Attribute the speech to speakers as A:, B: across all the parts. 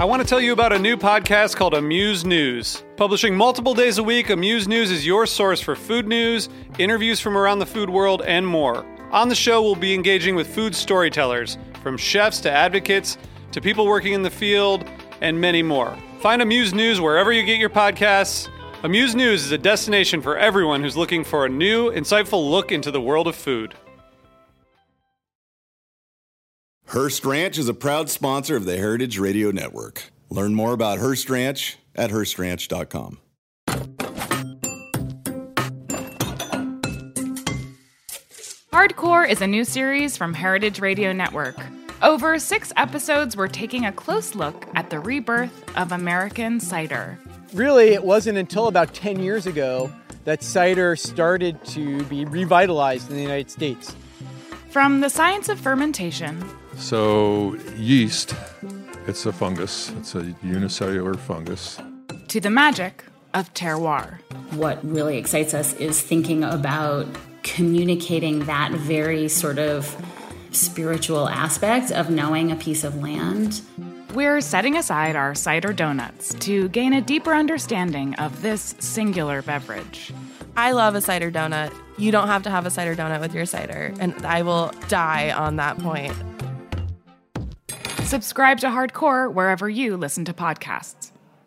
A: I want to tell you about a new podcast called Amuse News. Publishing multiple days a week, Amuse News is your source for food news, interviews from around the food world, and more. On the show, we'll be engaging with food storytellers, from chefs to advocates to people working in the field, and many more. Find Amuse News wherever you get your podcasts. Amuse News is a destination for everyone who's looking for a new, insightful look into the world of food.
B: Hearst Ranch is a proud sponsor of the Heritage Radio Network. Learn more about Hearst Ranch at HearstRanch.com.
C: Hardcore is a new series from Heritage Radio Network. Over 6 episodes, we're taking a close look at the rebirth of American cider.
D: Really, it wasn't until about 10 years ago that cider started to be revitalized in the United States.
C: From the science of fermentation.
E: So yeast, it's a fungus. It's a unicellular fungus.
C: To the magic of terroir.
F: What really excites us is thinking about communicating that very sort of spiritual aspect of knowing a piece of land.
C: We're setting aside our cider donuts to gain a deeper understanding of this singular beverage.
G: I love a cider donut. You don't have to have a cider donut with your cider, and I will die on that point.
C: Subscribe to Hardcore wherever you listen to podcasts.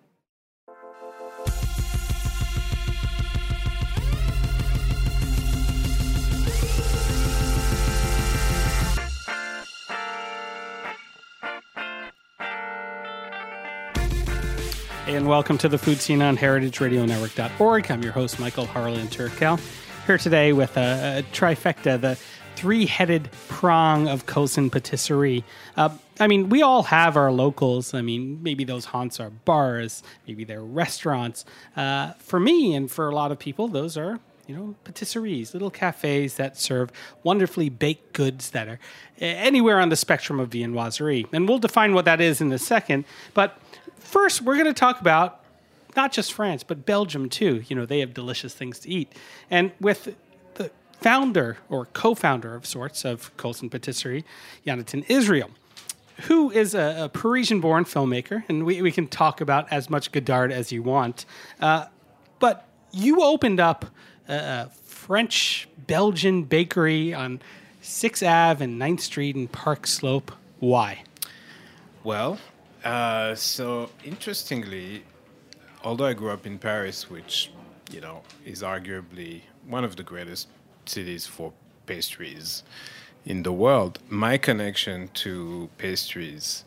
H: And welcome to the Food Scene on heritageradionetwork.org. I'm your host, Michael Harlan Turkel, here today with a trifecta, the three-headed prong of Colson Patisserie. We all have our locals. Maybe those haunts are bars, maybe they're restaurants. For me and for a lot of people, those are, patisseries, little cafes that serve wonderfully baked goods that are anywhere on the spectrum of viennoiserie. And we'll define what that is in a second. But first, we're going to talk about not just France, but Belgium too. They have delicious things to eat. And with the founder or co-founder of sorts of Colson Patisserie, Yonatan Israel, who is a Parisian-born filmmaker, and we can talk about as much Godard as you want. But you opened up a French-Belgian bakery on 6th Ave and 9th Street in Park Slope. Why?
I: Well, so interestingly, although I grew up in Paris, which, is arguably one of the greatest cities for pastries in the world, my connection to pastries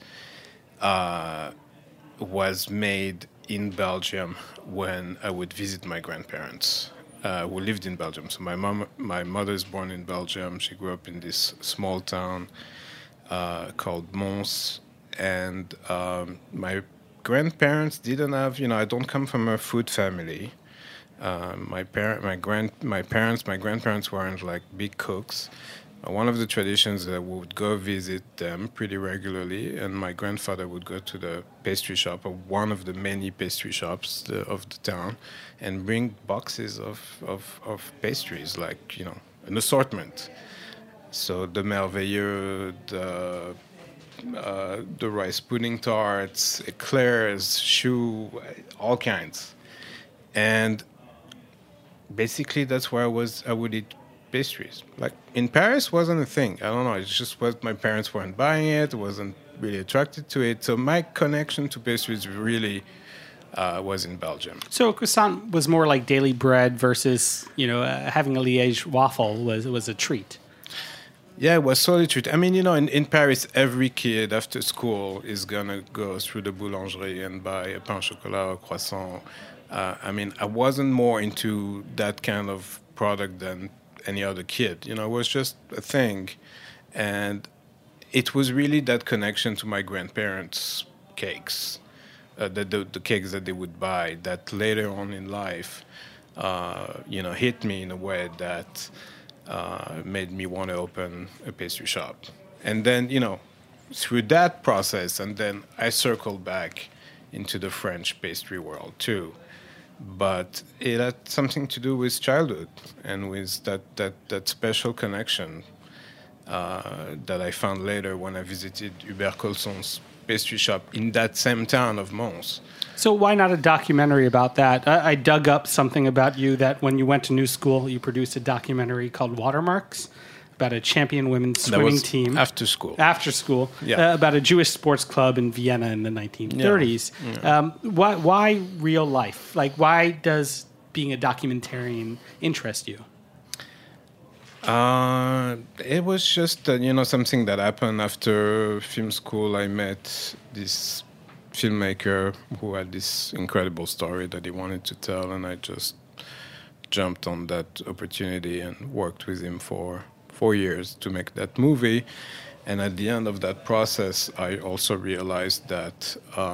I: was made in Belgium when I would visit my grandparents who lived in Belgium. So my mother is born in Belgium. She grew up in this small town called Mons. And my grandparents didn't have, I don't come from a food family. My grandparents weren't like big cooks. One of the traditions that we would go visit them pretty regularly, and my grandfather would go to the pastry shop, or one of the many pastry shops of the town, and bring boxes of pastries, like, an assortment. So the Merveilleux, the rice pudding tarts, eclairs, choux, all kinds. And basically that's where I would eat pastries. Like in Paris wasn't a thing. I don't know, it's just what my parents weren't buying it, wasn't really attracted to it. So my connection to pastries really was in Belgium.
H: So croissant was more like daily bread versus, having a Liège waffle was a treat.
I: Yeah, it was solitude. In Paris, every kid after school is going to go through the boulangerie and buy a pain au chocolat or croissant. I wasn't more into that kind of product than any other kid. It was just a thing. And it was really that connection to my grandparents' cakes, the cakes that they would buy, that later on in life, hit me in a way that made me want to open a pastry shop. And then, through that process, and then I circled back into the French pastry world too. But it had something to do with childhood and with that special connection that I found later when I visited Hubert Colson's pastry shop in that same town of Mons.
H: So why not a documentary about that? I dug up something about you that when you went to New School, you produced a documentary called Watermarks about a champion women's swimming team.
I: After school.
H: After school.
I: Yeah.
H: About a Jewish sports club in Vienna in the 1930s.
I: Yeah.
H: Why real life? Like, why does being a documentarian interest you?
I: It was just, something that happened after film school. I met this filmmaker who had this incredible story that he wanted to tell, and I just jumped on that opportunity and worked with him for 4 years to make that movie. And at the end of that process, I also realized that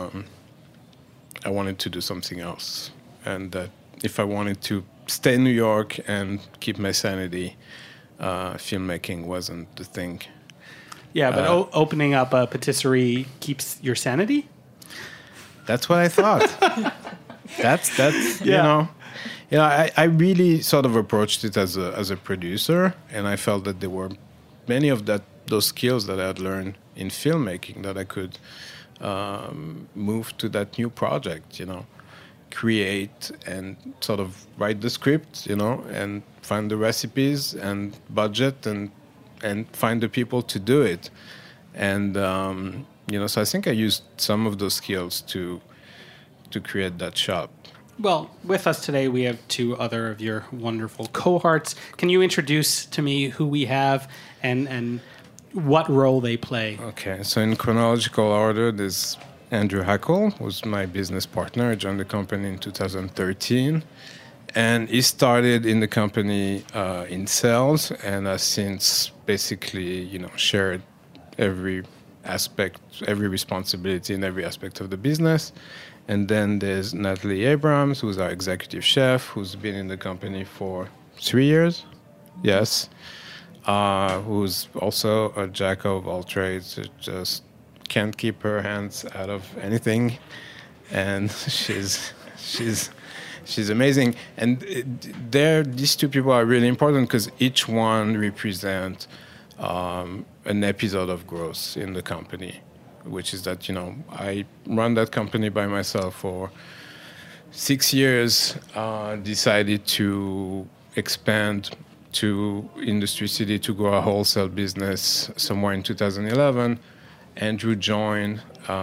I: I wanted to do something else, and that if I wanted to stay in New York and keep my sanity, filmmaking wasn't the thing.
H: Yeah, but opening up a patisserie keeps your sanity?
I: That's what I thought. that's
H: Yeah.
I: I really sort of approached it as a producer, and I felt that there were many of those skills that I had learned in filmmaking that I could move to that new project, create and sort of write the script, and find the recipes and budget and find the people to do it. And, so I think I used some of those skills to create that shop.
H: Well, with us today, we have two other of your wonderful cohorts. Can you introduce to me who we have and what role they play?
I: Okay, so in chronological order, there's Andrew Hackle, who's my business partner. I joined the company in 2013. And he started in the company in sales and has since basically, shared every aspect, every responsibility in every aspect of the business. And then there's Natalie Abrams, who's our executive chef, who's been in the company for 3 years. Yes. Who's also a jack of all trades. Just can't keep her hands out of anything. And she's amazing. And these two people are really important because each one represent an episode of growth in the company, which is that, I run that company by myself for 6 years, decided to expand to Industry City to grow a wholesale business somewhere in 2011. Andrew joined,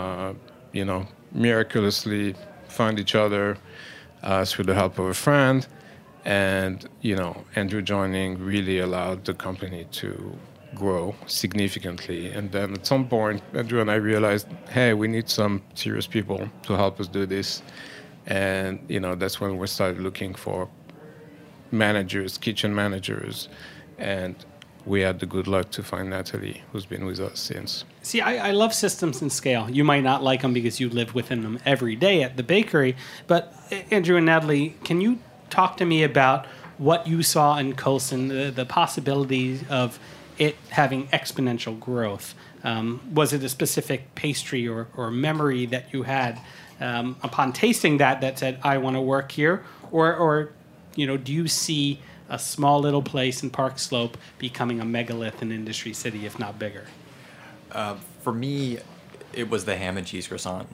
I: miraculously found each other through the help of a friend. And, Andrew joining really allowed the company to grow significantly. And then at some point, Andrew and I realized, hey, we need some serious people to help us do this. And, that's when we started looking for managers, kitchen managers. And we had the good luck to find Natalie, who's been with us since.
H: See, I love systems and scale. You might not like them because you live within them every day at the bakery. But Andrew and Natalie, can you talk to me about what you saw in Colson, the possibilities of it having exponential growth? Was it a specific pastry or memory that you had upon tasting that said, I want to work here? Or do you see a small little place in Park Slope becoming a megalith in Industry City, if not bigger?
J: For me, it was the ham and cheese croissant.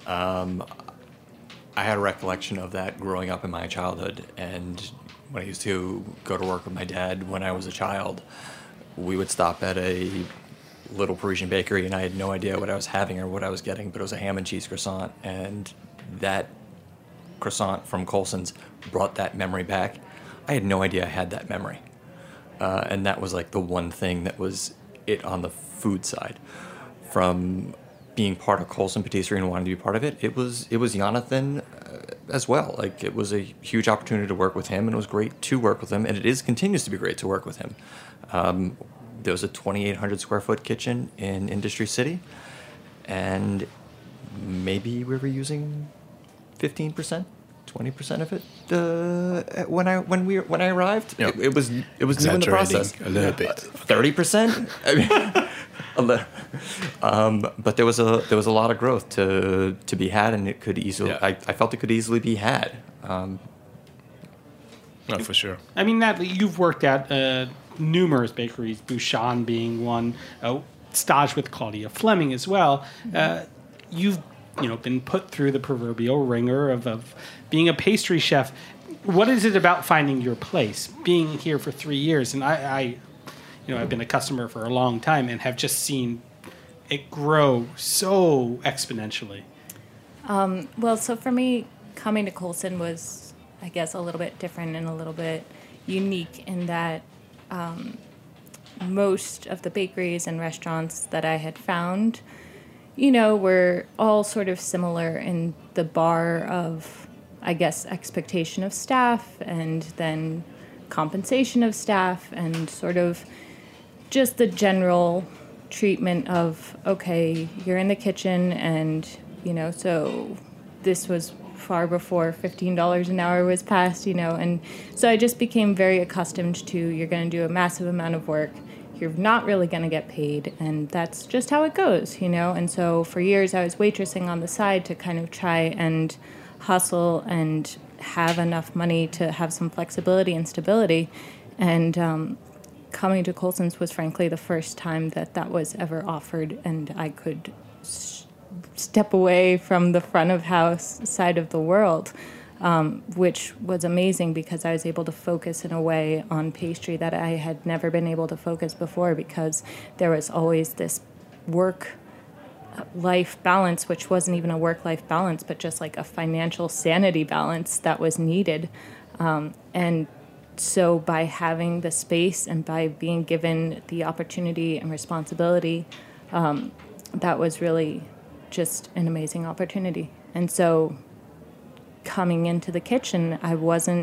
J: I had a recollection of that growing up in my childhood, and when I used to go to work with my dad when I was a child, we would stop at a little Parisian bakery, and I had no idea what I was having or what I was getting, but it was a ham and cheese croissant, and that croissant from Colson's brought that memory back. I had no idea I had that memory, and that was like the one thing that was it on the food side. From being part of Colson Patisserie and wanting to be part of it, it was Jonathan as well. Like, it was a huge opportunity to work with him, and it was great to work with him, and it continues to be great to work with him. There was a 2,800 square foot kitchen in Industry City, and maybe we were using 15%, 20% of it when I arrived. Yep. It was new in the process.
I: A little bit.
J: 30%. I mean, but there was a lot of growth to be had, and it could easily. Yeah. I felt it could easily be had.
I: No, for sure.
H: I mean, Natalie, you've worked at numerous bakeries, Bouchon being one, Stage with Claudia Fleming as well. You've been put through the proverbial ringer of being a pastry chef. What is it about finding your place, being here for 3 years? And I've been a customer for a long time and have just seen it grow so exponentially.
K: Well, so for me, coming to Colson was, I guess, a little bit different and a little bit unique in that most of the bakeries and restaurants that I had found, were all sort of similar in the bar of, I guess, expectation of staff and then compensation of staff and sort of just the general treatment of, okay, you're in the kitchen and, so this was far before $15 an hour was passed, and so I just became very accustomed to, you're going to do a massive amount of work, you're not really going to get paid, and that's just how it goes, and so for years I was waitressing on the side to kind of try and hustle and have enough money to have some flexibility and stability, and coming to Colson's was frankly the first time that was ever offered, and I could step away from the front of house side of the world, which was amazing because I was able to focus in a way on pastry that I had never been able to focus before, because there was always this work-life balance, which wasn't even a work-life balance, but just like a financial sanity balance that was needed. And so by having the space and by being given the opportunity and responsibility, that was really just an amazing opportunity. And so coming into the kitchen, I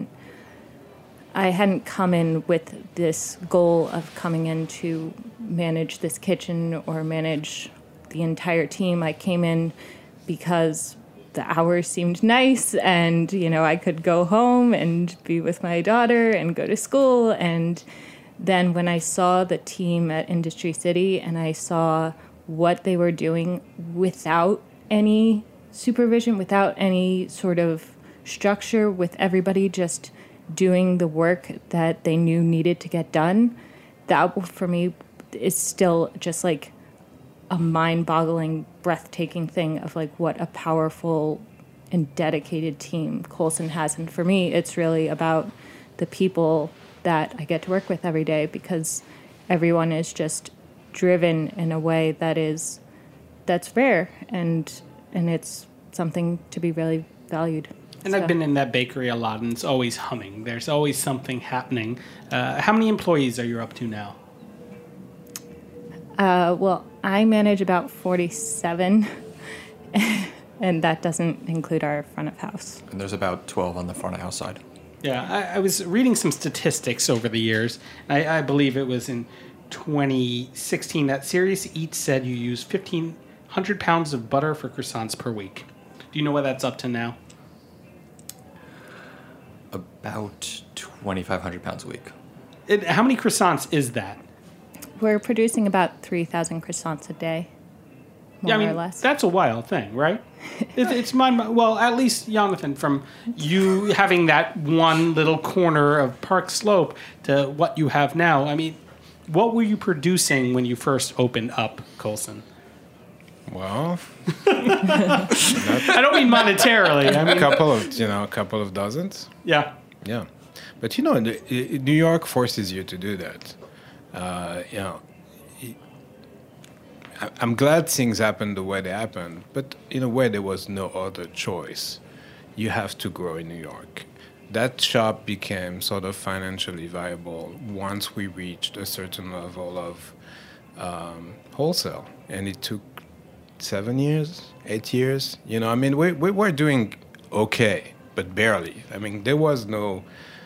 K: hadn't come in with this goal of coming in to manage this kitchen or manage the entire team. I came in because the hours seemed nice and, I could go home and be with my daughter and go to school. And then when I saw the team at Industry City and I saw what they were doing without any supervision, without any sort of structure, with everybody just doing the work that they knew needed to get done, that for me is still just like a mind-boggling, breathtaking thing of like what a powerful and dedicated team Colson has. And for me, it's really about the people that I get to work with every day, because everyone is just driven in a way that's rare and it's something to be really valued.
H: And I've been in that bakery a lot, and it's always humming. There's always something happening. How many employees are you up to now?
K: Well, I manage about 47, and that doesn't include our front of house.
J: And there's about 12 on the front of house side.
H: Yeah, I was reading some statistics over the years. I believe it was in 2016 that Serious Eats said you use 1,500 pounds of butter for croissants per week. Do you know what that's up to now?
J: About 2,500 pounds a week.
H: How many croissants is that?
K: We're producing about 3,000 croissants a day, more or less.
H: That's a wild thing, right? It's well, at least, Jonathan, from you having that one little corner of Park Slope to what you have now, what were you producing when you first opened up Colson?
I: Well,
H: I don't mean monetarily.
I: a couple of dozens.
H: Yeah.
I: Yeah, but New York forces you to do that. I'm glad things happened the way they happened, but in a way there was no other choice. You have to grow in New York. That shop became sort of financially viable once we reached a certain level of wholesale, and it took 7 years, 8 years. We were doing okay, but barely. There was no,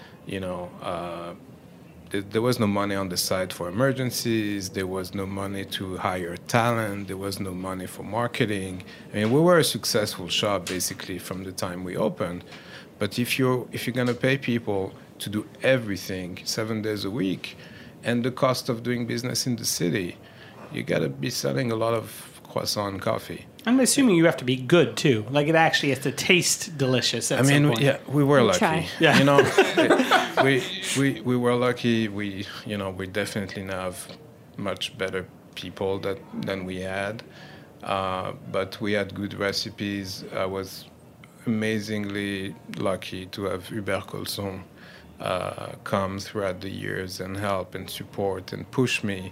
I: there was no money on the side for emergencies. There was no money to hire talent. There was no money for marketing. We were a successful shop basically from the time we opened. But if you're going to pay people to do everything 7 days a week, and the cost of doing business in the city, you got to be selling a lot of croissant and coffee.
H: I'm assuming you have to be good too. Like it actually has to taste delicious. At some point.
I: Yeah, we were lucky.
K: Try.
H: Yeah.
I: You know, we were lucky. We definitely now have much better people than we had, but we had good recipes. I was amazingly lucky to have Hubert Colson come throughout the years and help and support and push me.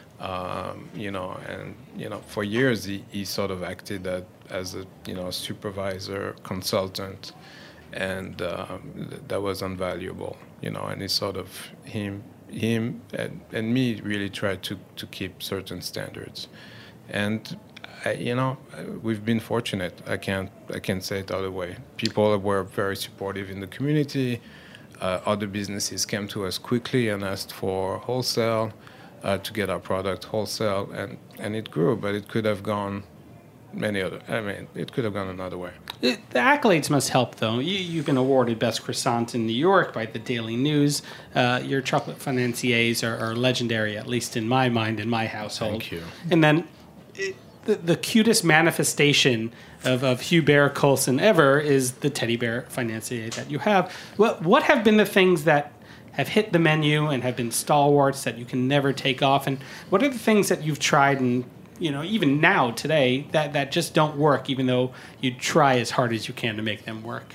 I: For years he sort of acted as a supervisor, consultant, and that was invaluable. And it's sort of him and me really tried to keep certain standards, and we've been fortunate. I can't say it the other way. People were very supportive in the community. Other businesses came to us quickly and asked for wholesale. To get our product wholesale, and it grew, but it could have gone it could have gone another way.
H: The accolades must help, though. You've been awarded Best Croissant in New York by the Daily News. Your chocolate financiers are legendary, at least in my mind, in my household.
I: Thank you.
H: And then the cutest manifestation of Hubert Colson ever is the teddy bear financier that you have. What have been the things that have hit the menu and have been stalwarts that you can never take off? And what are the things that you've tried and, even now, today, that just don't work, even though you try as hard as you can to make them work?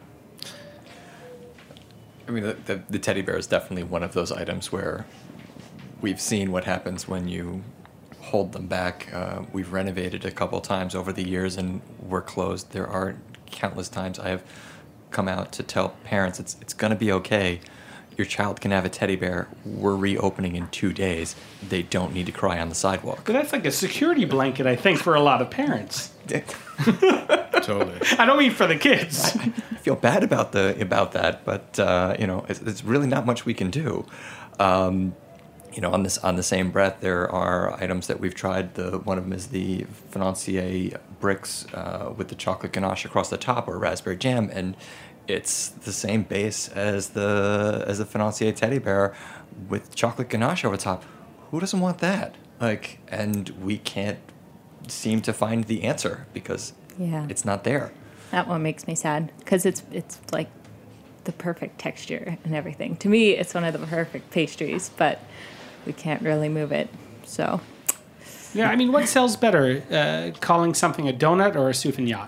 J: I mean, the teddy bear is definitely one of those items where we've seen what happens when you hold them back. We've renovated a couple times over the years and we're closed. There are countless times I have come out to tell parents it's going to be okay. Your child can have a teddy bear. We're reopening in 2 days. They don't need to cry on the sidewalk.
H: But that's like a security blanket, I think, for a lot of parents.
I: Totally.
H: I don't mean for the kids.
J: I feel bad about that, but it's really not much we can do. On the same breath, there are items that we've tried. One of them is the Financier bricks with the chocolate ganache across the top, or raspberry jam, and it's the same base as the Financier teddy bear with chocolate ganache over the top. Who doesn't want that? And we can't seem to find the answer because it's not there.
K: That one makes me sad because it's like the perfect texture and everything. To me, it's one of the perfect pastries, but we can't really move it. So,
H: yeah, I mean, what sells better, calling something a donut or a souffle?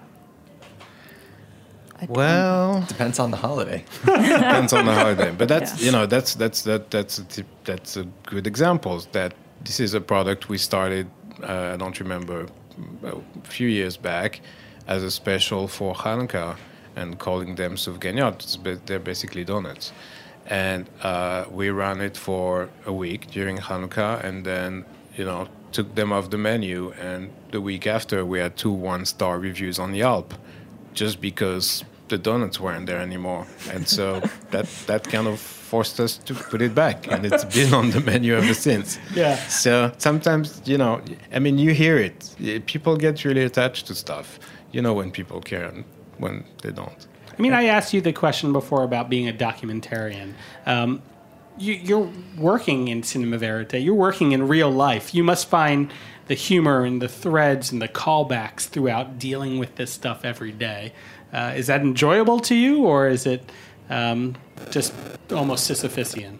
I: Well,
J: depends on the holiday.
I: Depends on the holiday, but that's that's a good example. That this is a product we started. I don't remember, a few years back, as a special for Hanukkah, and calling them souffle. They're basically donuts, and we ran it for a week during Hanukkah, and then took them off the menu. And the week after, we had 2 1-star reviews on Yelp. Just because the donuts weren't there anymore. And so that kind of forced us to put it back. And it's been on the menu ever since.
H: Yeah.
I: So sometimes, you hear it. People get really attached to stuff. When people care and when they don't.
H: I mean, I asked you the question before about being a documentarian. You're working in cinema verite. You're working in real life. You must find the humor and the threads and the callbacks throughout dealing with this stuff every day. Is that enjoyable to you, or is it just almost Sisyphusian?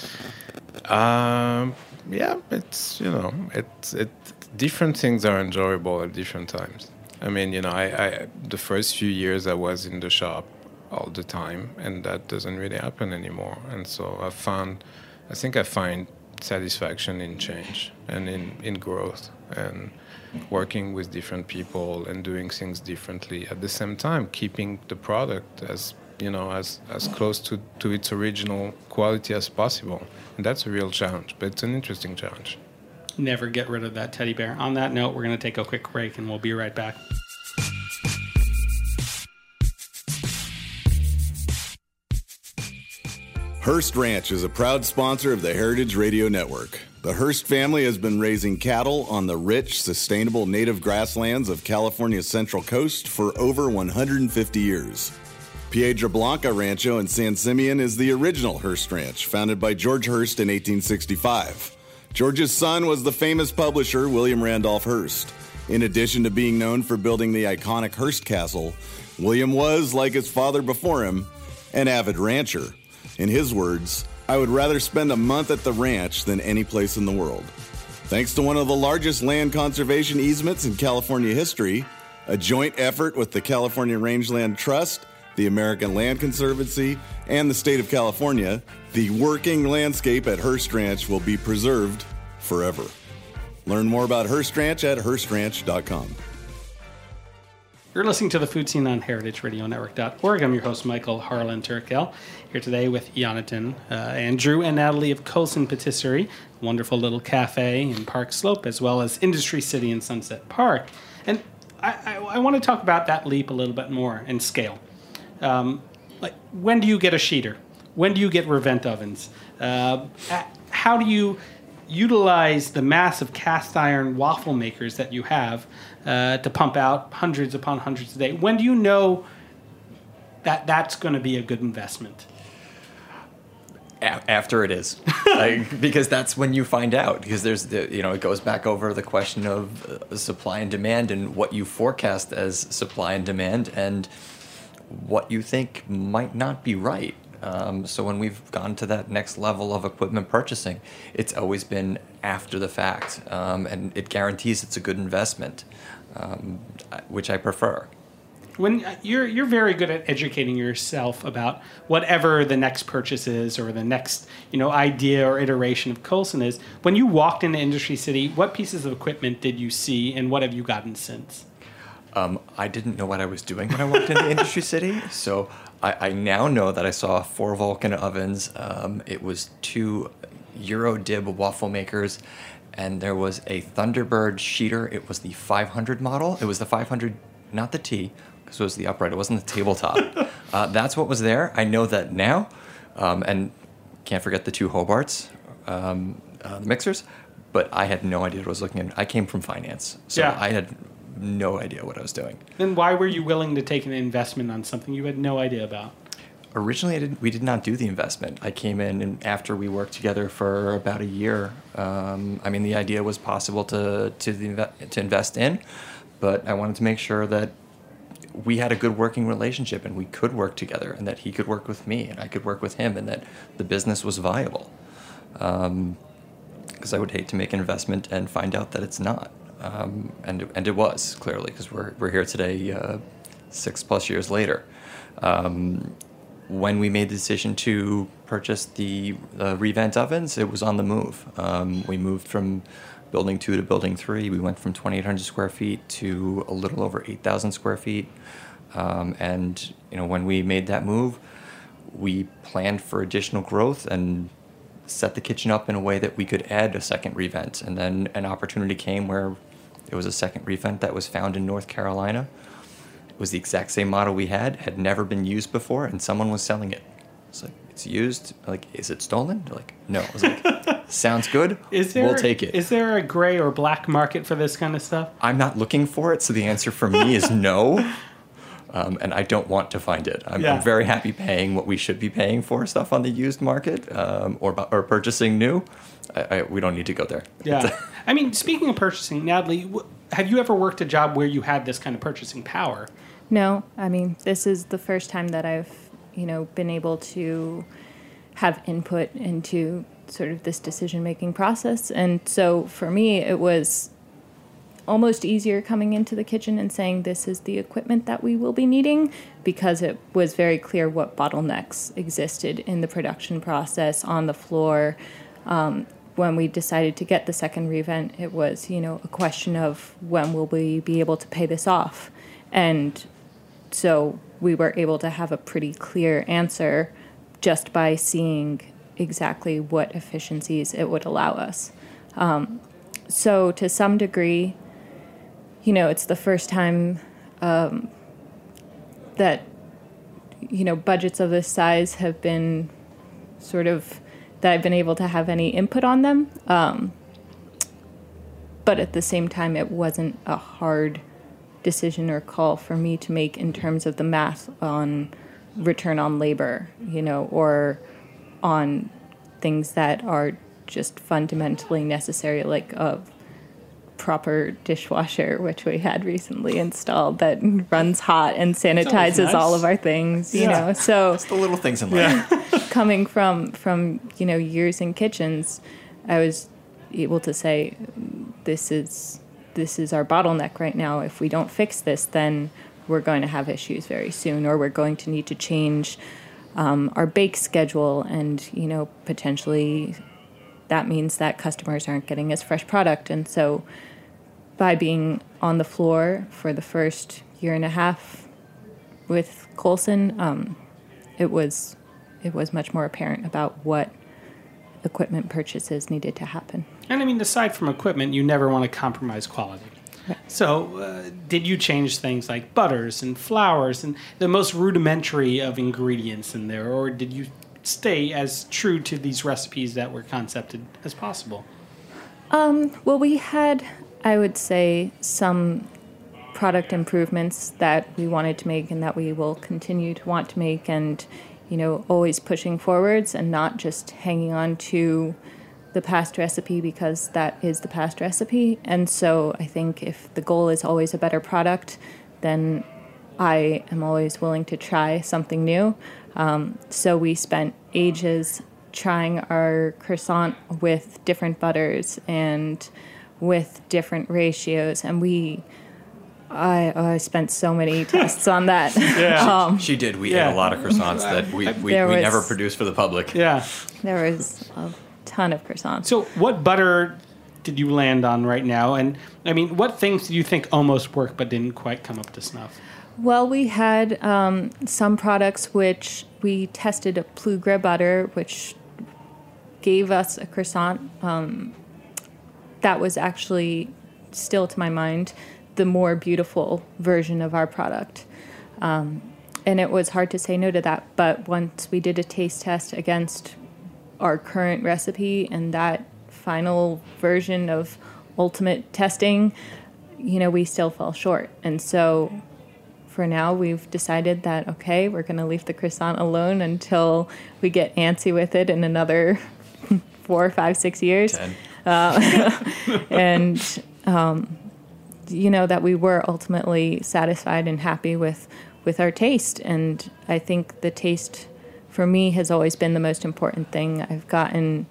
I: Yeah, it's different things are enjoyable at different times. I mean, I the first few years I was in the shop all the time, and that doesn't really happen anymore. And so I find satisfaction in change and in growth and working with different people and doing things differently at the same time, keeping the product as close to its original quality as possible. And that's a real challenge, but it's an interesting challenge.
H: Never get rid of that teddy bear. On that note, we're going to take a quick break and we'll be right back.
B: Hearst Ranch is a proud sponsor of the Heritage Radio Network. The Hearst family has been raising cattle on the rich, sustainable native grasslands of California's Central Coast for over 150 years. Piedra Blanca Rancho in San Simeon is the original Hearst Ranch, founded by George Hearst in 1865. George's son was the famous publisher William Randolph Hearst. In addition to being known for building the iconic Hearst Castle, William was, like his father before him, an avid rancher. In his words, "I would rather spend a month at the ranch than any place in the world." Thanks to one of the largest land conservation easements in California history, a joint effort with the California Rangeland Trust, the American Land Conservancy, and the state of California, the working landscape at Hearst Ranch will be preserved forever. Learn more about Hearst Ranch at HearstRanch.com.
H: You're listening to the Food Scene on heritageradionetwork.org. I'm your host, Michael Harlan Turkel, here today with Jonathan, Andrew, and Natalie of Colson Patisserie, a wonderful little cafe in Park Slope, as well as Industry City in Sunset Park. And I want to talk about that leap a little bit more and scale. Like, when do you get a sheeter? When do you get Revent ovens? How do you utilize the massive cast iron waffle makers that you have to pump out hundreds upon hundreds a day? When do you know that that's going to be a good investment?
J: After it is, because that's when you find out. Because there's it goes back over the question of supply and demand and what you forecast as supply and demand and what you think might not be right. So when we've gone to that next level of equipment purchasing, it's always been after the fact, and it guarantees it's a good investment, which I prefer.
H: When you're very good at educating yourself about whatever the next purchase is or the next idea or iteration of Colson is. When you walked into Industry City, what pieces of equipment did you see, and what have you gotten since?
J: I didn't know what I was doing when I walked into Industry City, so I now know that I saw 4 Vulcan ovens. It was 2 Eurodib waffle makers, and there was a Thunderbird sheeter. It was the 500 model. It was the 500, not the T, because it was the upright. It wasn't the tabletop. That's what was there. I know that now, and can't forget the 2 Hobarts, the mixers. But I had no idea what I was looking at. I came from finance, so I had no idea what I was doing.
H: Then why were you willing to take an investment on something you had no idea about?
J: Originally, we did not do the investment. I came in, and after we worked together for about a year, the idea was possible to invest in, but I wanted to make sure that we had a good working relationship and we could work together, and that he could work with me and I could work with him, and that the business was viable. Because I would hate to make an investment and find out that it's not. And it was, clearly, because we're here today 6+ years later. When we made the decision to purchase the Revent ovens, it was on the move. We moved from Building 2 to Building 3. We went from 2,800 square feet to a little over 8,000 square feet. And when we made that move, we planned for additional growth and set the kitchen up in a way that we could add a second Revent. And then an opportunity came where there was a second Revent that was found in North Carolina. It was the exact same model we had never been used before, and someone was selling it. It's like, it's used. Like, is it stolen? They're like, no. I was like, sounds good. We'll take it.
H: Is there a gray or black market for this kind of stuff?
J: I'm not looking for it, so the answer for me is no. And I don't want to find it. I'm very happy paying what we should be paying for stuff on the used market, or purchasing new. We don't need to go there.
H: Yeah. Speaking of purchasing, Natalie, have you ever worked a job where you had this kind of purchasing power?
K: No. This is the first time that I've, been able to have input into sort of this decision-making process. And so for me, it was almost easier coming into the kitchen and saying this is the equipment that we will be needing, because it was very clear what bottlenecks existed in the production process on the floor. When we decided to get the second Revent, it was, a question of when will we be able to pay this off? And so we were able to have a pretty clear answer just by seeing exactly what efficiencies it would allow us. So to some degree, it's the first time that, budgets of this size have been sort of, that I've been able to have any input on them. But at the same time, it wasn't a hard decision or call for me to make in terms of the math on return on labor, or on things that are just fundamentally necessary, like proper dishwasher, which we had recently installed, that runs hot and sanitizes
H: nice.
K: all of our things, you know. So
J: It's the little things in life.
K: coming from years in kitchens, I was able to say, this is our bottleneck right now. If we don't fix this, then we're going to have issues very soon, or we're going to need to change our bake schedule, and potentially that means that customers aren't getting as fresh product. And so by being on the floor for the first year and a half with Colson, it was much more apparent about what equipment purchases needed to happen.
H: And I mean, aside from equipment, you never want to compromise quality.
K: Right.
H: So did you change things like butters and flours and the most rudimentary of ingredients in there, or did you stay as true to these recipes that were concepted as possible?
K: Well, we had, I would say, some product improvements that we wanted to make and that we will continue to want to make, and always pushing forwards and not just hanging on to the past recipe because that is the past recipe. And so I think if the goal is always a better product, then I am always willing to try something new. So we spent ages trying our croissant with different butters and with different ratios, and I spent so many tests on that.
H: Yeah.
J: She did. We ate a lot of croissants that we never produced for the public.
H: Yeah.
K: There was a ton of croissants.
H: So what butter did you land on right now? And I mean, what things do you think almost worked but didn't quite come up to snuff?
K: Well, we had some products which we tested a Plugre butter, which gave us a croissant that was actually, still to my mind, the more beautiful version of our product. And it was hard to say no to that. But once we did a taste test against our current recipe and that final version of ultimate testing, we still fell short. And so for now, we've decided that, okay, we're going to leave the croissant alone until we get antsy with it in another 4, 5, 6 years.
J: 10.
K: And that we were ultimately satisfied and happy with our taste. And I think the taste for me has always been the most important thing. I've gotten,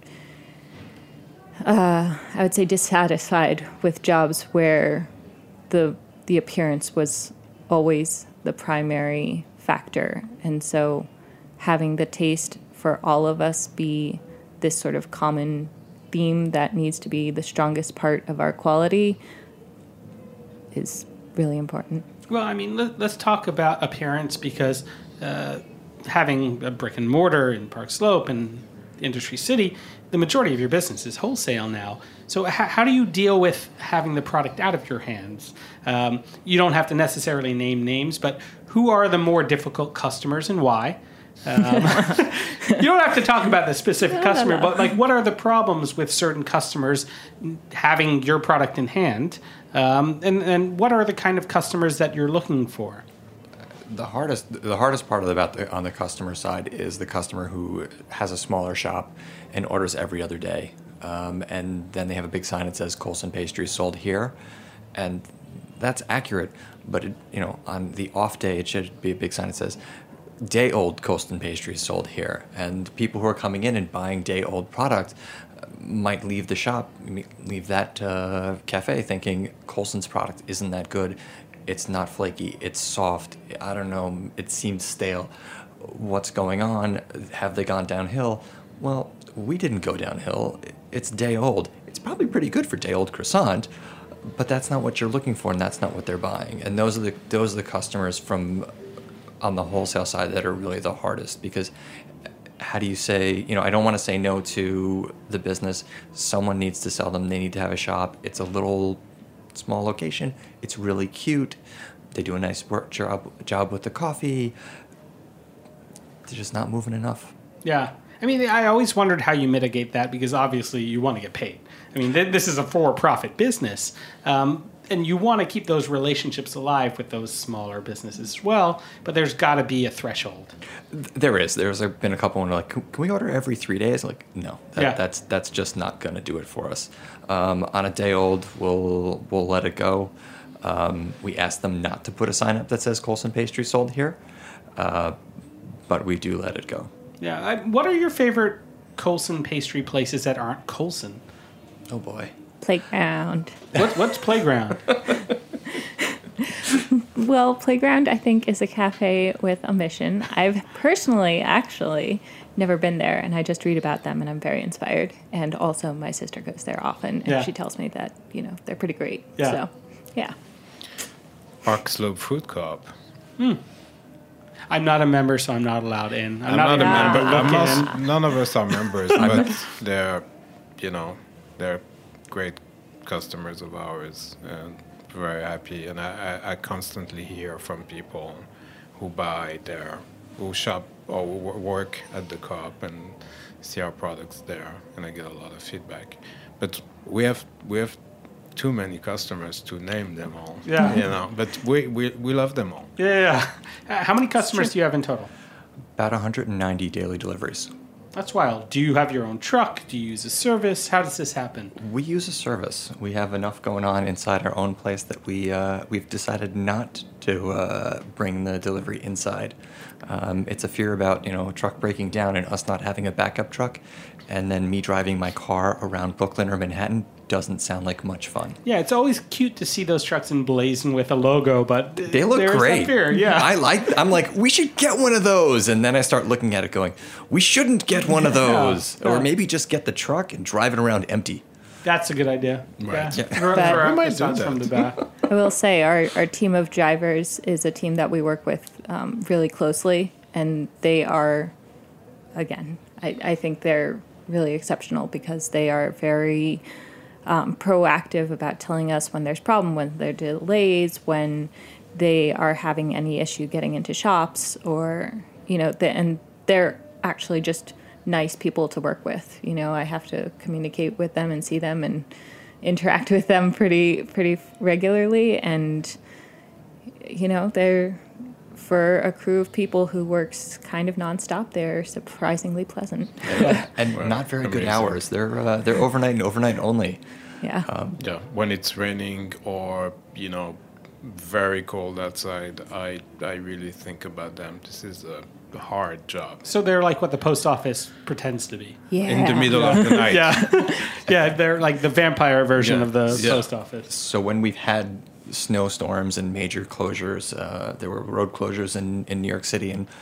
K: I would say, dissatisfied with jobs where the appearance was always the primary factor. And so having the taste for all of us be this sort of common theme that needs to be the strongest part of our quality is really important.
H: Well, I mean, let's talk about appearance, because having a brick and mortar in Park Slope and Industry City, the majority of your business is wholesale now. So how do you deal with having the product out of your hands? You don't have to necessarily name names, but who are the more difficult customers and why? You don't have to talk about the specific customer, but like, what are the problems with certain customers having your product in hand? And what are the kind of customers that you're looking for?
J: The hardest part on the customer side is the customer who has a smaller shop and orders every other day, and then they have a big sign that says Colson Pastries sold here, and that's accurate. But on the off day, it should be a big sign that says day-old Colson Pastries sold here, and people who are coming in and buying day-old product might leave the shop, leave that cafe thinking Colson's product isn't that good. It's not flaky. It's soft. I don't know. It seems stale. What's going on? Have they gone downhill? Well, we didn't go downhill. It's day old. It's probably pretty good for day old croissant, but that's not what you're looking for, and that's not what they're buying. And those are the customers from on the wholesale side that are really the hardest, because how do you say, I don't want to say no to the business. Someone needs to sell them. They need to have a shop. It's a little small location. It's really cute. They do a nice job with the coffee. They're just not moving enough.
H: Yeah. I mean, I always wondered how you mitigate that because obviously you want to get paid. I mean, this is a for-profit business, and you want to keep those relationships alive with those smaller businesses as well, but there's got to be a threshold.
J: There is. There's been a couple when like, can we order every 3 days? Like, no, that's just not going to do it for us. On a day old, we'll let it go. We ask them not to put a sign up that says Colson Pastry sold here, but we do let it go.
H: Yeah. What are your favorite Colson Pastry places that aren't Colson?
J: Oh boy.
K: Playground.
H: What's Playground?
K: Well, Playground, I think, is a cafe with a mission. I've personally, actually, never been there, and I just read about them, and I'm very inspired. And also, my sister goes there often, and she tells me that, they're pretty great.
H: Yeah.
K: So, yeah.
I: Park Slope Food Co-op.
H: I'm not a member, so I'm not allowed in.
I: I'm not a member. None of us are members, but they're great customers of ours and very happy. And I constantly hear from people who shop or work at the co-op and see our products there, and I get a lot of feedback. But we have too many customers to name them all.
H: Yeah.
I: But we love them all.
H: Yeah. How many customers do you have in total?
J: About 190 daily deliveries.
H: That's wild. Do you have your own truck? Do you use a service? How does this happen?
J: We use a service. We have enough going on inside our own place that we've decided not to bring the delivery inside. It's a fear about a truck breaking down and us not having a backup truck, and then me driving my car around Brooklyn or Manhattan doesn't sound like much fun.
H: Yeah, it's always cute to see those trucks emblazoned with a logo, but
J: they look great.
H: Yeah,
J: I'm like, we should get one of those, and then I start looking at it, going, we shouldn't get one of those, or maybe just get the truck and drive it around empty.
H: That's a good idea.
I: Right.
H: Yeah.
I: We might do that.
H: From the back.
K: I will say our team of drivers is a team that we work with really closely, and they are, again, I think they're really exceptional because they are very proactive about telling us when there's problem, when there are delays, when they are having any issue getting into shops, or and they're actually just nice people to work with. I have to communicate with them and see them and interact with them pretty regularly, and they're, for a crew of people who works kind of nonstop, they're surprisingly pleasant.
J: And not very good hours. They're overnight and overnight only.
K: Yeah.
I: When it's raining or very cold outside, I really think about them. This is a hard job.
H: So they're like what the post office pretends to be.
K: Yeah.
I: In the middle of the night.
H: Yeah, they're like the vampire version of the post office.
J: So when we've had snowstorms and major closures, there were road closures in New York City, and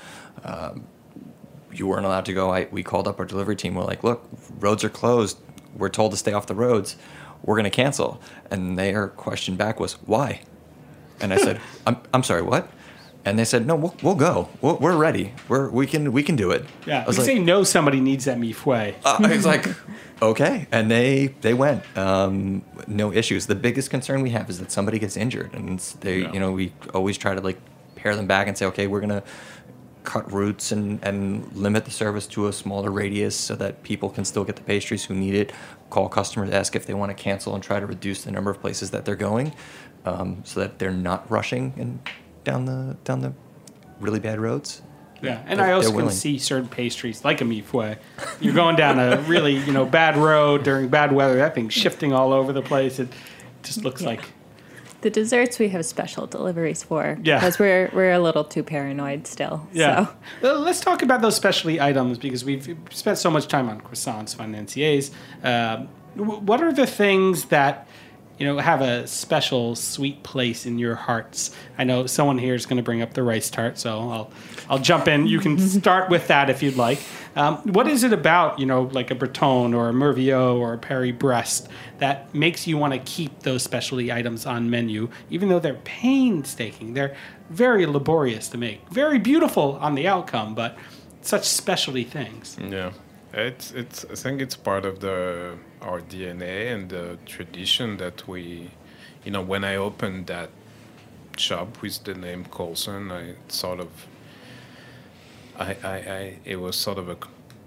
J: you weren't allowed to go. We called up our delivery team. We're like, look, roads are closed. We're told to stay off the roads. We're going to cancel. And their question back was, why? And I said, I'm sorry, what? And they said, no, we'll go. We're ready. We can do it.
H: Yeah,
J: I was
H: you
J: like,
H: say no, somebody needs that mifue.
J: I was like, okay. And they went. No issues. The biggest concern we have is that somebody gets injured, and we always try to pare them back and say, okay, we're gonna cut routes and limit the service to a smaller radius so that people can still get the pastries who need it. Call customers, ask if they want to cancel, and try to reduce the number of places that they're going, so that they're not rushing and down the really bad roads.
H: Yeah, and I also can see certain pastries, like a mifue. You're going down a really, bad road during bad weather. That thing's shifting all over the place. It just looks like...
K: The desserts we have special deliveries for.
H: Yeah.
K: Because we're a little too paranoid still.
H: Yeah.
K: So.
H: Well, let's talk about those specialty items, because we've spent so much time on croissants, financiers. What are the things that... have a special sweet place in your hearts? I know someone here is going to bring up the rice tart, so I'll jump in. You can start with that if you'd like. What is it about, like a Breton or a Merviot or a Paris-Brest that makes you want to keep those specialty items on menu, even though they're painstaking? They're very laborious to make, very beautiful on the outcome, but such specialty things.
I: Yeah. It's. I think it's part of our DNA and the tradition that we, when I opened that shop with the name Colson, it was sort of a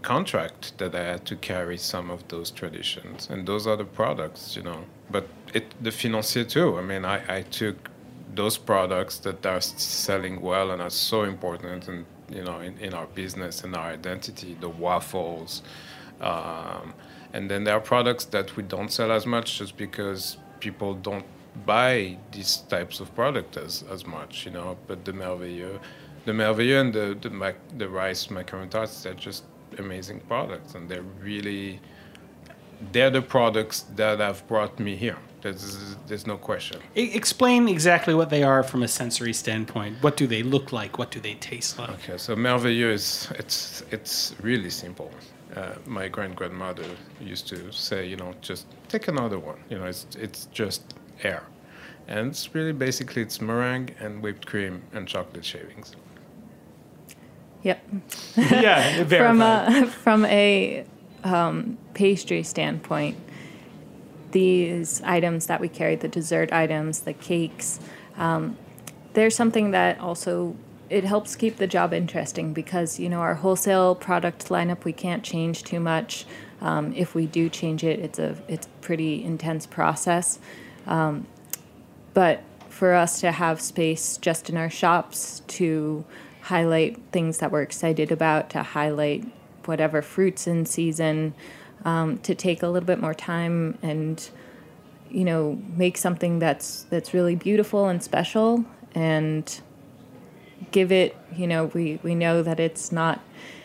I: contract that I had to carry some of those traditions, and those are the products, But the financier too. I mean, I took those products that are selling well and are so important, and in our business and our identity, the waffles, and then there are products that we don't sell as much just because people don't buy these types of products as much, But the Merveilleux and the rice macaron tarts, they're just amazing products, and they're the products that have brought me here. There's no question.
H: Explain exactly what they are from a sensory standpoint. What do they look like? What do they taste like?
I: Okay, so Merveilleux it's really simple. My grandmother used to say, just take another one. It's just air, and it's really basically it's meringue and whipped cream and chocolate shavings.
K: Yep.
H: Yeah,
K: from a pastry standpoint, these items that we carry, the dessert items, the cakes, there's something that also it helps keep the job interesting because our wholesale product lineup we can't change too much. If we do change it, it's a pretty intense process. But for us to have space just in our shops to highlight things that we're excited about, to highlight whatever fruits in season, to take a little bit more time and make something that's really beautiful and special, and give it we know that it's not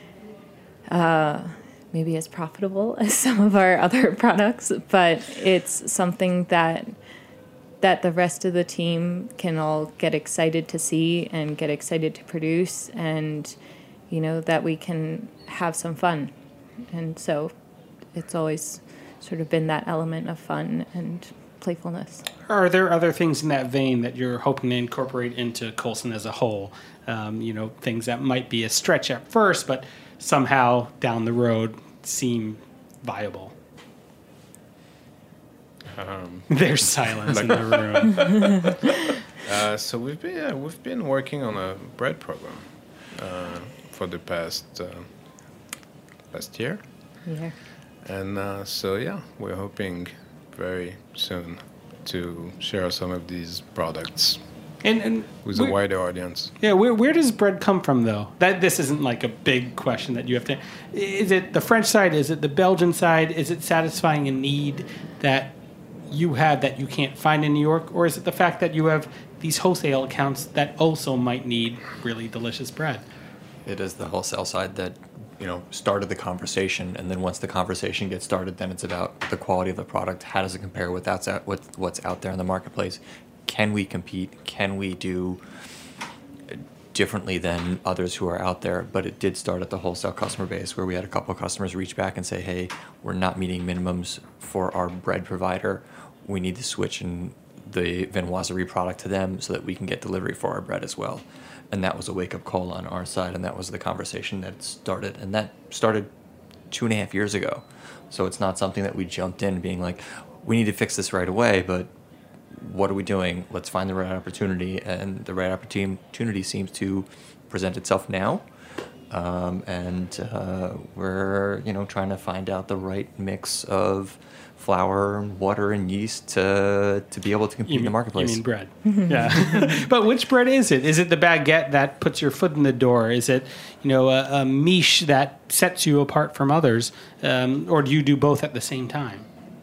K: maybe as profitable as some of our other products, but it's something that the rest of the team can all get excited to see and get excited to produce, and that we can have some fun. And so it's always sort of been that element of fun and playfulness.
H: Are there other things in that vein that you're hoping to incorporate into Colson as a whole? Things that might be a stretch at first, but somehow down the road seem viable. There's silence in the room.
I: So we've been working on a bread program for the past year.
K: Yeah.
I: And we're hoping very soon to share some of these products
H: and
I: with a wider audience.
H: Yeah, where does bread come from, though? This isn't like a big question that you have to... Is it the French side? Is it the Belgian side? Is it satisfying a need that you have that you can't find in New York? Or is it the fact that you have these wholesale accounts that also might need really delicious bread?
J: It is the wholesale side that started the conversation, and then once the conversation gets started, then it's about the quality of the product. How does it compare with what's out there in the marketplace? Can we compete? Can we do differently than others who are out there? But it did start at the wholesale customer base, where we had a couple of customers reach back and say, hey, we're not meeting minimums for our bread provider. We need to switch in the viennoiserie product to them so that we can get delivery for our bread as well. And that was a wake-up call on our side, and that was the conversation that started. And that started 2.5 years ago. So it's not something that we jumped in being like, we need to fix this right away, but what are we doing? Let's find the right opportunity. And the right opportunity seems to present itself now. We're trying to find out the right mix of flour, water, and yeast to be able to compete in the marketplace.
H: You mean bread? Yeah. But which bread is it? Is it the baguette that puts your foot in the door? Is it a miche that sets you apart from others? Or do you do both at the same time?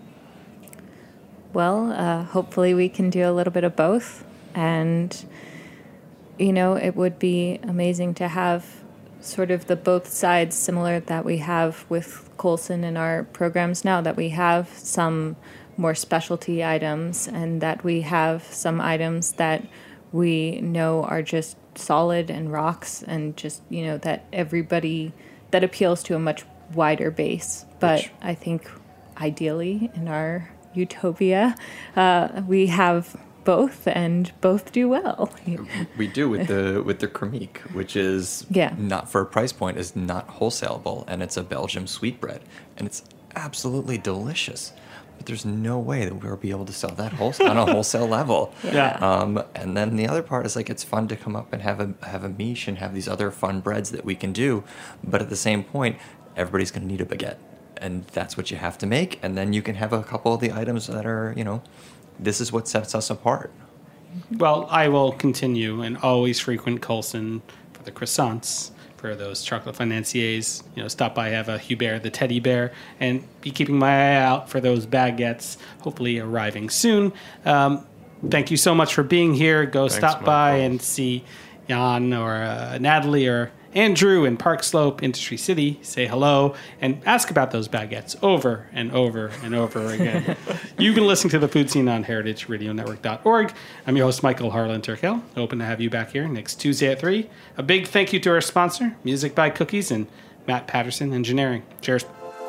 K: Well, hopefully we can do a little bit of both, and it would be amazing to have sort of the both sides similar that we have with Colson in our programs now, that we have some more specialty items and that we have some items that we know are just solid and rocks, and just that everybody that appeals to a much wider base. But I think ideally in our utopia we have both, and both do well.
J: We do with the Cremique, which is not for a price point, is not wholesaleable, and it's a Belgium sweetbread, and it's absolutely delicious. But there's no way that we'll be able to sell that on a wholesale level.
K: Yeah.
J: And then the other part is it's fun to come up and have a miche and have these other fun breads that we can do, but at the same point, everybody's going to need a baguette. And that's what you have to make. And then you can have a couple of the items that are, this is what sets us apart.
H: Well, I will continue and always frequent Colson for the croissants, for those chocolate financiers. Stop by, have a Hubert the teddy bear, and be keeping my eye out for those baguettes, hopefully arriving soon. Thank you so much for being here. Thanks, stop by and see Jan or Natalie or Andrew in Park Slope, Industry City. Say hello and ask about those baguettes over and over and over again. You've been listening to The Food Scene on heritageradionetwork.org. I'm your host, Michael Harlan Turkel. Hoping to have you back here next Tuesday at 3. A big thank you to our sponsor, Music by Cookies, and Matt Patterson Engineering. Cheers.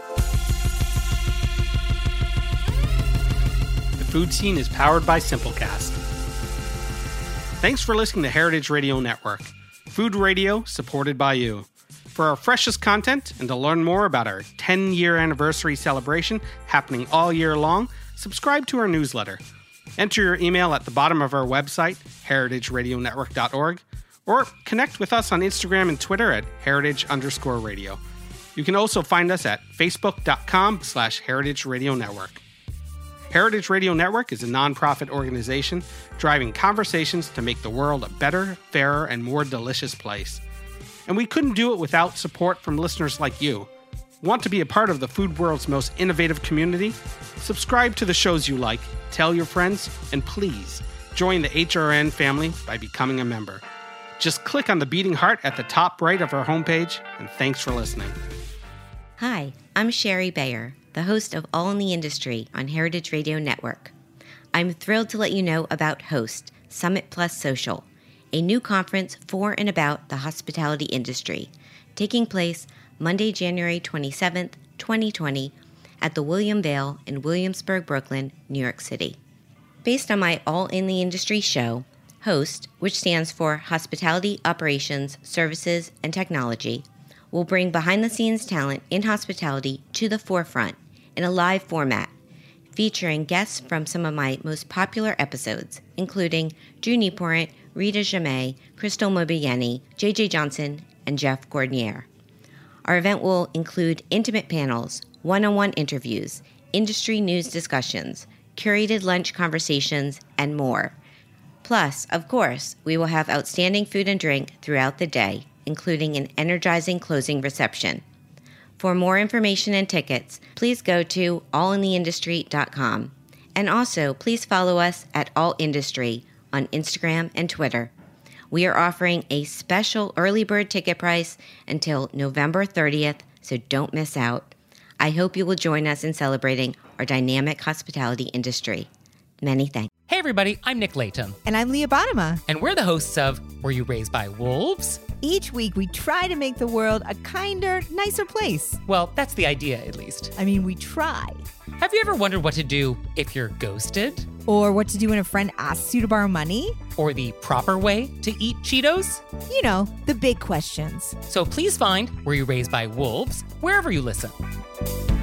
H: The Food Scene is powered by Simplecast. Thanks for listening to Heritage Radio Network. Food radio supported by you. For our freshest content and to learn more about our 10-year anniversary celebration happening all year long, subscribe to our newsletter. Enter your email at the bottom of our website, heritageradionetwork.org, or connect with us on Instagram and Twitter at heritage_radio. You can also find us at facebook.com/Heritage Radio Network. Heritage Radio Network is a nonprofit organization driving conversations to make the world a better, fairer, and more delicious place. And we couldn't do it without support from listeners like you. Want to be a part of the food world's most innovative community? Subscribe to the shows you like, tell your friends, and please join the HRN family by becoming a member. Just click on the beating heart at the top right of our homepage, and thanks for listening.
L: Hi, I'm Sherry Bayer, the host of All in the Industry on Heritage Radio Network. I'm thrilled to let you know about HOST, Summit Plus Social, a new conference for and about the hospitality industry, taking place Monday, January 27th, 2020, at the William Vale in Williamsburg, Brooklyn, New York City. Based on my All in the Industry show, HOST, which stands for Hospitality Operations, Services, and Technology, will bring behind-the-scenes talent in hospitality to the forefront in a live format, featuring guests from some of my most popular episodes, including Drew Nieporent, Rita Jamay, Crystal Mobieni, JJ Johnson, and Jeff Gordnier. Our event will include intimate panels, one-on-one interviews, industry news discussions, curated lunch conversations, and more. Plus, of course, we will have outstanding food and drink throughout the day, including an energizing closing reception. For more information and tickets, please go to allintheindustry.com. And also, please follow us at All Industry on Instagram and Twitter. We are offering a special early bird ticket price until November 30th, so don't miss out. I hope you will join us in celebrating our dynamic hospitality industry. Many thanks.
M: Hey everybody, I'm Nick Latham.
N: And I'm Leah Bottima.
M: And we're the hosts of Were You Raised by Wolves?
N: Each week we try to make the world a kinder, nicer place.
M: Well, that's the idea, at least.
N: I mean, we try.
M: Have you ever wondered what to do if you're ghosted?
N: Or what to do when a friend asks you to borrow money?
M: Or the proper way to eat Cheetos?
N: You know, the big questions.
M: So please find Were You Raised by Wolves wherever you listen.